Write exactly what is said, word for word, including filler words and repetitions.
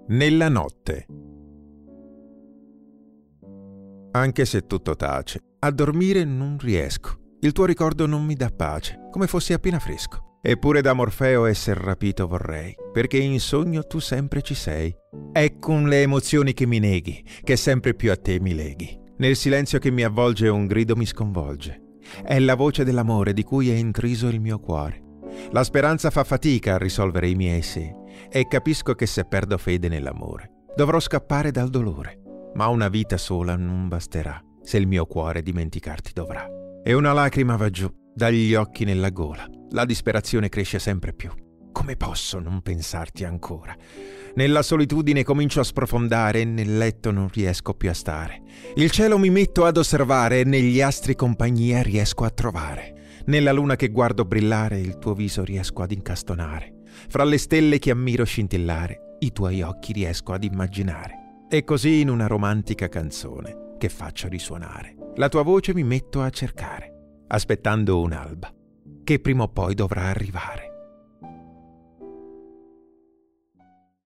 Nella notte. Anche se tutto tace, a dormire non riesco. Il tuo ricordo non mi dà pace, come fossi appena fresco. Eppure da Morfeo esser rapito vorrei, perché in sogno tu sempre ci sei. È con le emozioni che mi neghi, che sempre più a te mi leghi. Nel silenzio che mi avvolge un grido mi sconvolge. È la voce dell'amore di cui è intriso il mio cuore. La speranza fa fatica a risolvere i miei sé, e capisco che se perdo fede nell'amore, dovrò scappare dal dolore. Ma una vita sola non basterà, se il mio cuore dimenticarti dovrà. E una lacrima va giù, dagli occhi nella gola. La disperazione cresce sempre più. Come posso non pensarti ancora? Nella solitudine comincio a sprofondare e nel letto non riesco più a stare. Il cielo mi metto ad osservare e negli astri compagnia riesco a trovare. Nella luna che guardo brillare il tuo viso riesco ad incastonare. Fra le stelle che ammiro scintillare i tuoi occhi riesco ad immaginare. E così in una romantica canzone che faccio risuonare la tua voce mi metto a cercare, aspettando un'alba che prima o poi dovrà arrivare.